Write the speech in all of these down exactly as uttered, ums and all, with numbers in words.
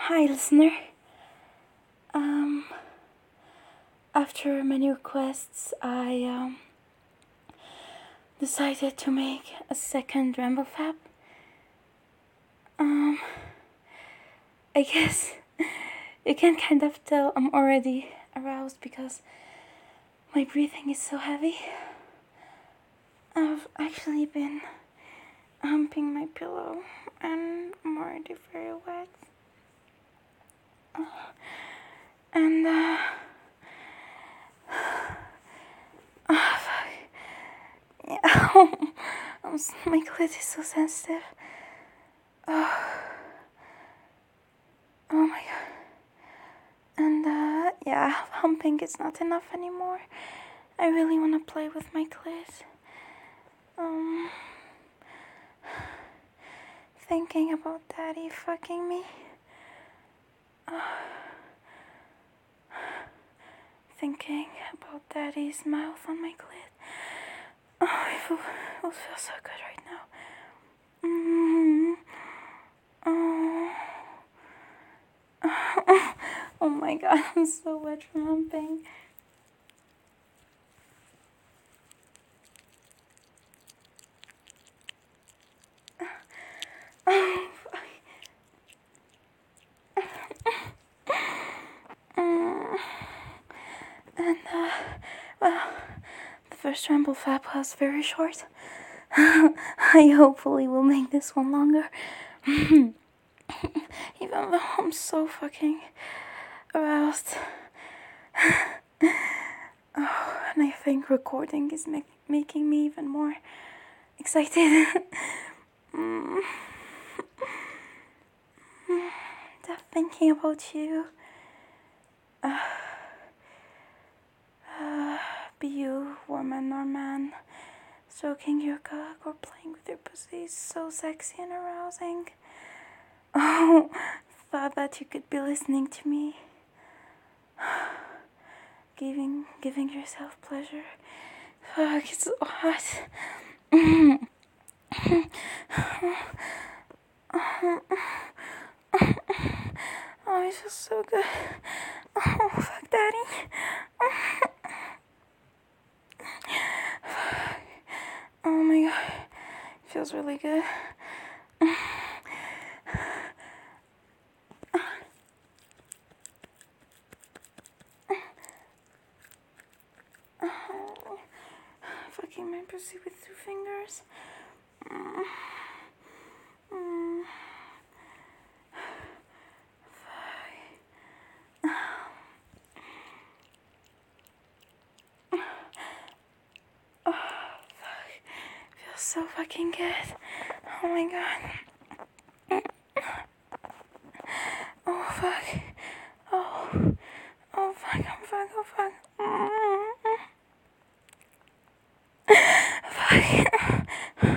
Hi, listener. Um, after many requests, I um, decided to make a second RambleFab. Um, I guess you can kind of tell I'm already aroused because my breathing is so heavy. I've actually been humping my pillow and I'm already very wet. And, uh, oh, fuck. Yeah, I'm, my clit is so sensitive. Oh, oh my god. And, uh, yeah, humping is not enough anymore. I really want to play with my clit. Um, thinking about daddy fucking me. Uh, thinking about daddy's mouth on my clit. Oh, it feels, it feels so good right now. Mm-hmm. Oh. Oh my god, I'm so wet from humping. Oh, fuck. Mm. And, uh, well, the first RambleFab was very short. I hopefully will make this one longer. Even though I'm so fucking aroused. Oh, and I think recording is make, making me even more excited. mm. Just thinking about you. Uh, uh, be you, woman or man, stroking your cock or playing with your pussy is so sexy and arousing. Oh, thought that you could be listening to me. Giving, giving yourself pleasure. Fuck, it's so hot. Oh, it feels so good. Oh, fuck, daddy. Oh my god. It feels really good. Oh, fucking my pussy with two fingers. Mm. Mm. Oh, fuck. Feels so fucking good. Oh my god. Oh, fuck. Oh. Oh, fuck. Oh, fuck. Oh, fuck. Mm. Fuck.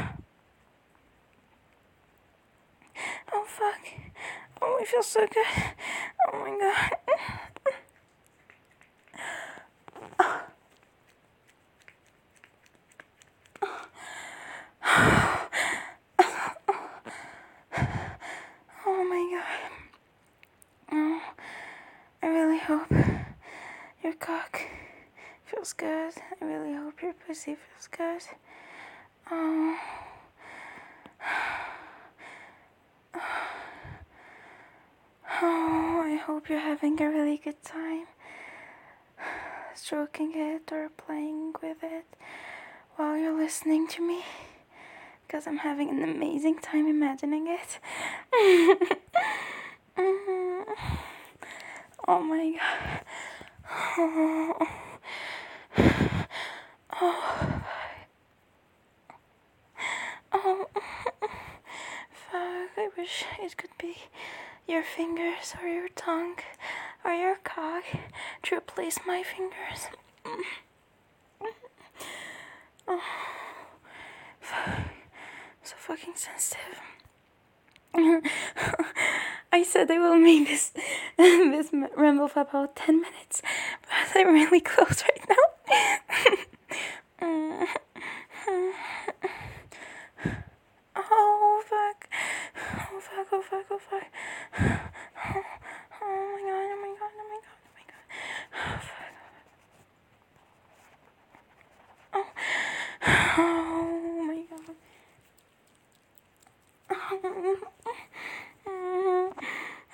Oh, fuck. Oh, it feels so good. Oh my god. Oh my god. Oh, I really hope your cock feels good. I really hope your pussy feels good. Oh. Oh, I hope you're having a really good time stroking it or playing with it while you're listening to me, because I'm having an amazing time imagining it. Oh my god. Oh. Oh. Oh. Fuck, I wish it could be your fingers or your tongue or your cock to replace my fingers. Oh. Fuck. So fucking sensitive. I said I will make this this ramble for about ten minutes, but I'm really close right now. Oh fuck! Oh fuck! Oh fuck! Oh fuck!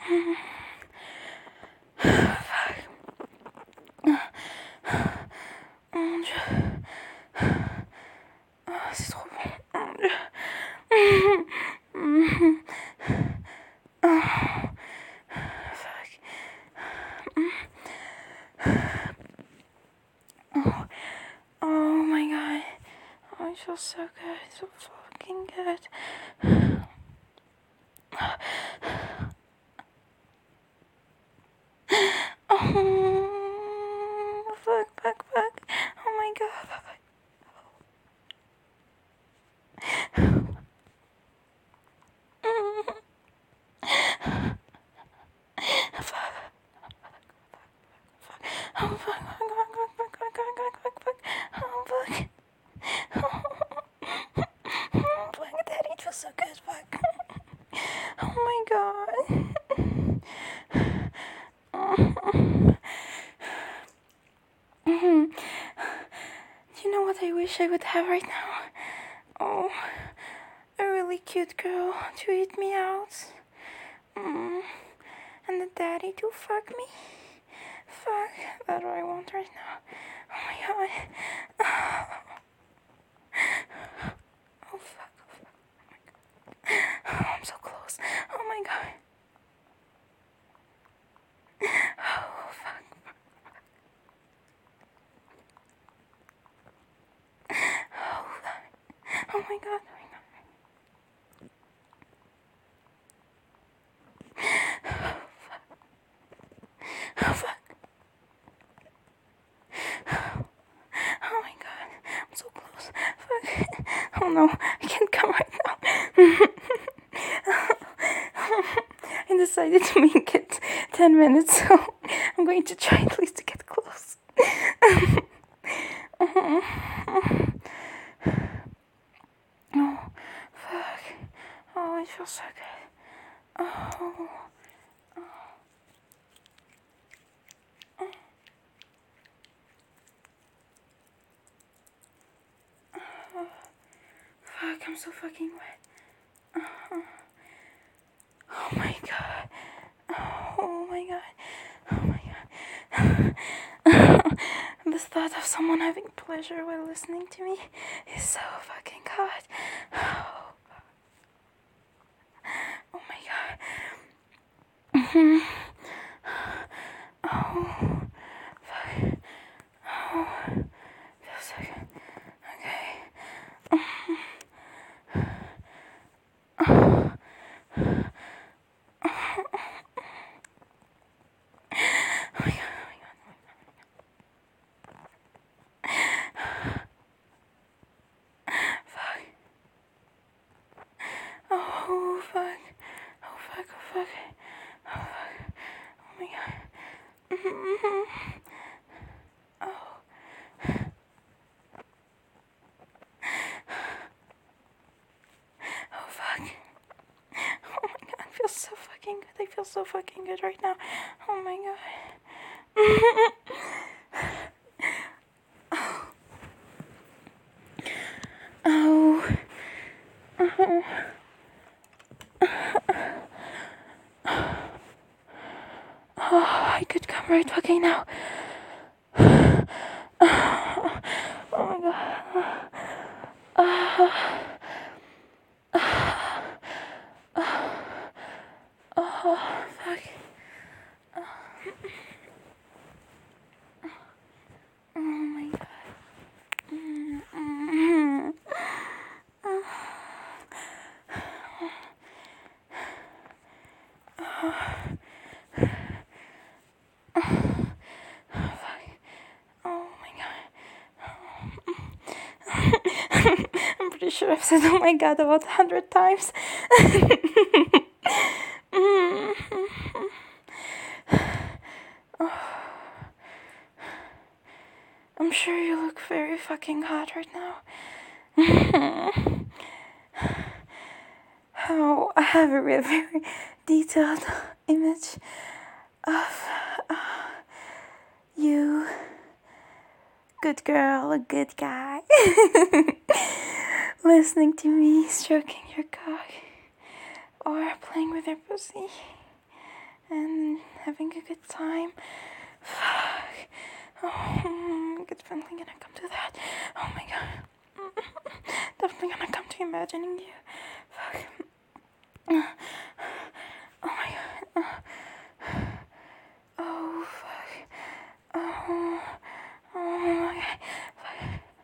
Mon Dieu. Oh, c'est trop bon. Mon Dieu. Oh, fuck. Oh, oh my god. Oh, it feels so good. So fucking good. Oh, fuck, fuck, fuck. Oh my god. Oh, fuck, fuck, fuck, fuck, fuck, fuck, fuck, fuck, fuck. Oh, fuck. Oh, fuck, Daddy, it feels so good, fuck. Oh my god. Do you know what I wish I would have right now? Oh, a really cute girl to eat me out. Mm. And a daddy to fuck me. Fuck, that's what I want right now. Oh my god. Oh fuck, oh fuck, oh my god. Oh, I'm so close. Oh my god. Oh fuck. Oh fuck. Oh my god, oh my god. Oh fuck. Oh my god, I'm so close. Fuck. Oh no, I can't come right now. I decided to make it ten minutes, so I'm going to try at least to get close. Oh, fuck. Oh, it feels so good. Oh. Fuck, I'm so fucking wet. Oh my god. Oh my god. Oh my god. The thought of someone having pleasure while listening to me is so fucking hot. Oh, oh my god. Mm-hmm. Oh, fuck. Oh, feels so good. Okay. Mm-hmm. Oh. Oh my god, oh my god, fuck. Oh fuck. Oh fuck, oh fuck. Oh fuck. Oh my god. Mm-hmm. Oh. Oh fuck. Oh my god, I feel so fucking good. I feel so fucking good right now. Oh my god. Oh. Oh. Oh, I could come right fucking now. Oh my god. Oh. Oh, fuck. Oh my god. Mm-hmm. Oh. Oh my god. I'm pretty sure I've said oh my god about a hundred times. I'm sure you look very fucking hot right now. How I have a really very detailed image of uh, you, good girl, a good guy, listening to me stroking your cock or playing with your pussy. and having a good time. Fuck. Oh, it's finally gonna come to that. Oh my god. Definitely gonna come to imagining you. Fuck. Oh my god. Oh, fuck. Oh, oh my god. Fuck.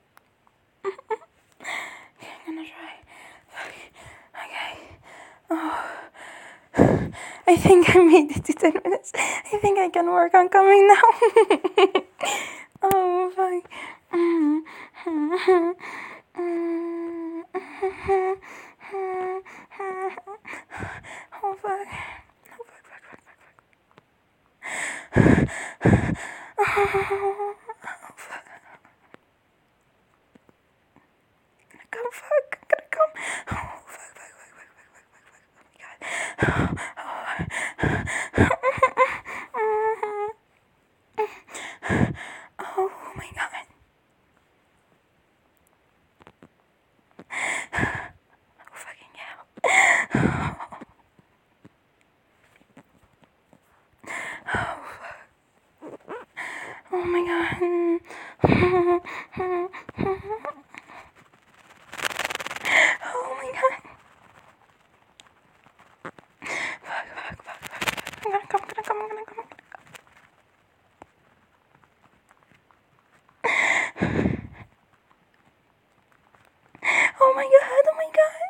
Okay, I'm gonna try. Fuck. Okay. Oh. I think I made it to ten minutes. I think I can work on coming now. Oh, fuck. Oh, fuck. Oh, fuck, fuck, fuck, fuck, fuck. Oh, fuck. I'm gonna come, fuck. I'm gonna come. Oh, fuck, fuck, fuck, fuck, fuck, fuck, fuck, fuck. Oh, my God. Oh, my God. Oh, fucking hell. Oh, fuck. Oh, my God. Oh, my God. Fuck, fuck, fuck, fuck. I'm gonna come, I'm gonna come, I'm gonna come, I'm gonna come. Oh my god, oh my god.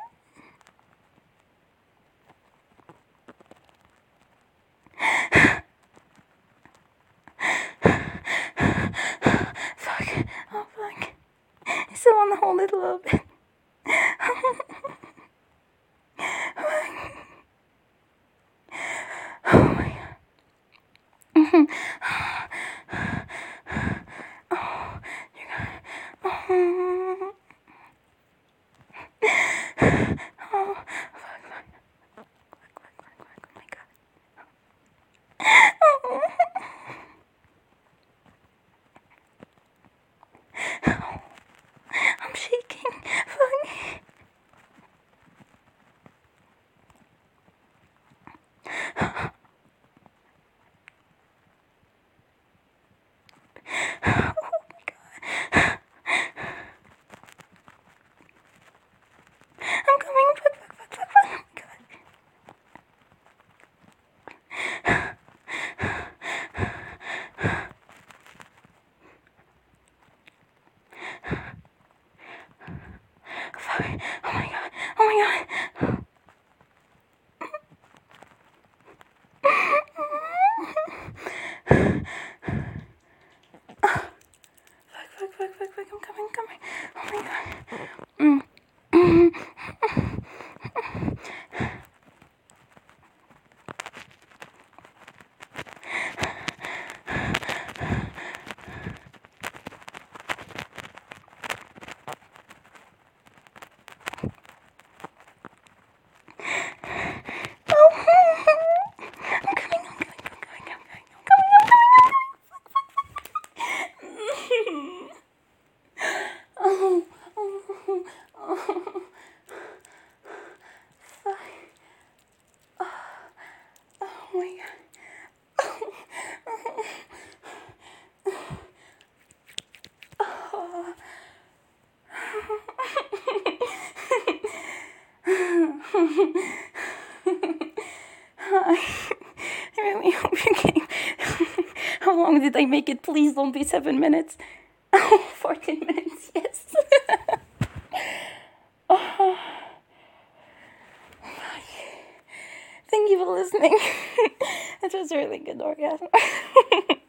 Fuck. Oh fuck. I still wanna hold it a little bit. Oh my god. Oh, you got it. Oh. Oh, fuck, fuck. Fuck, fuck, fuck, fuck. Oh my god. Oh. I'm shaking. Fuck. I'm coming. Fuck, fuck, fuck, fuck, fuck. Oh my god. Fuck. Oh my god. Oh my god. Fuck, fuck, fuck, fuck. I'm coming, coming. Oh my god. Mm. I'm coming, I'm coming, I'm coming, I'm coming, I'm coming, I'm coming, I'm coming. Oh, oh, oh, fuck. Oh, oh my god. Oh. I really hope you came. How long did I make it? Please don't be seven minutes. Oh, fourteen minutes, yes. Oh. Thank you for listening. That was a really good orgasm.